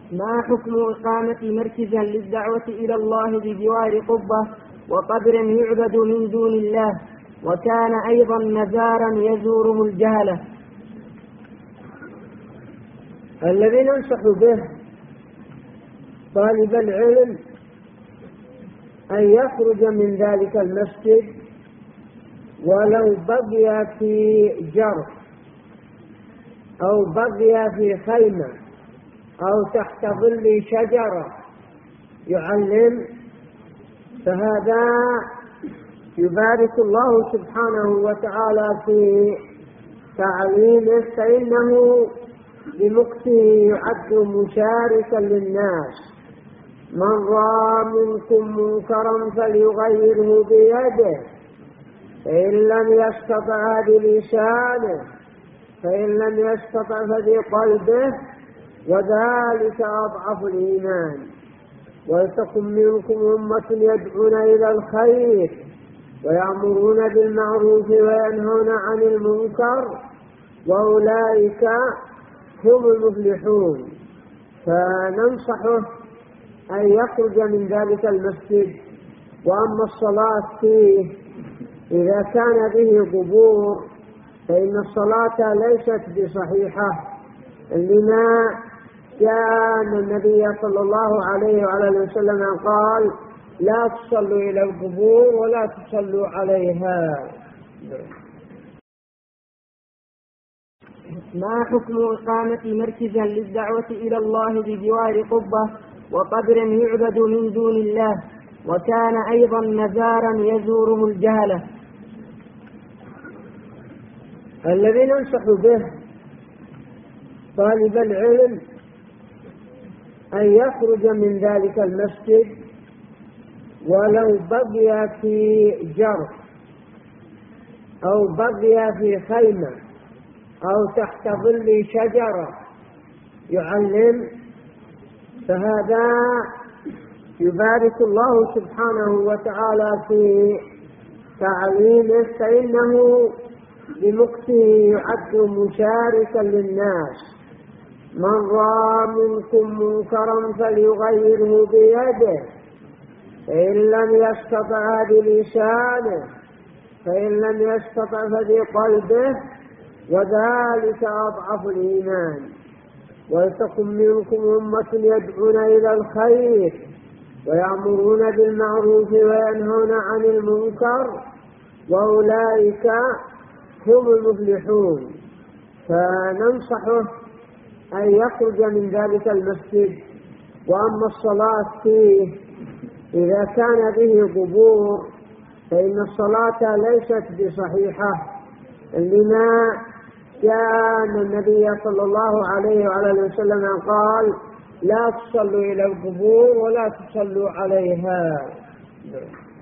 ما حكم إقامة مركزا للدعوة إلى الله بجوار قبة وقبر يعبد من دون الله، وكان أيضا مزارا يزوره الجهلة؟ الذي ننصح به طالب العلم أن يخرج من ذلك المسجد ولو بقي في جرف أو بقي في خيمة أو تحت ظل شجرة يعلم، فهذا يبارك الله سبحانه وتعالى في تعليمه، فإنه بمكثه يعد مشاركا للناس. من رأى منكم منكرا فليغيره بيده، فإن لم يستطع بلسانه، فإن لم يستطع فبقلبه، وذلك أضعف الإيمان. ولتكن منكم أمة يدعون إلى الخير ويأمرون بالمعروف وينهون عن المنكر، وأولئك هم المفلحون. فننصحه أن يخرج من ذلك المسجد. وأما الصلاة فيه إذا كان به قبور فإن الصلاة ليست بصحيحة، لما جاء النبي صلى الله عليه وعلى وسلم قال: لا تصلوا إلى القبور ولا تصلوا عليها. ما حكم إقامة مركزا للدعوة إلى الله بجوار قبة وقبر يعبد من دون الله، وكان أيضا مزارا يزوره الجهلة؟ الذي ننصح به طالب العلم أن يخرج من ذلك المسجد ولو بقي في جرف أو بقي في خيمة أو تحت ظل شجرة يعلم، فهذا يبارك الله سبحانه وتعالى في تعليمه، فإنه بمكثه يعد مشاركا للناس. من رأى منكم منكرا فليغيره بيده، فإن لم يستطع بلسانه، فإن لم يستطع فبقلبه، وذلك أضعف الإيمان. ولتكن منكم أمة يدعون إلى الخير ويأمرون بالمعروف وينهون عن المنكر، وأولئك هم المفلحون. فننصحه أن يخرج من ذلك المسجد. وأما الصلاة فيه إذا كان به قبور فإن الصلاة ليست بصحيحة، لما جاء النبي صلى الله عليه وعلى وسلم قال: لا تصلوا إلى القبور ولا تصلوا عليها.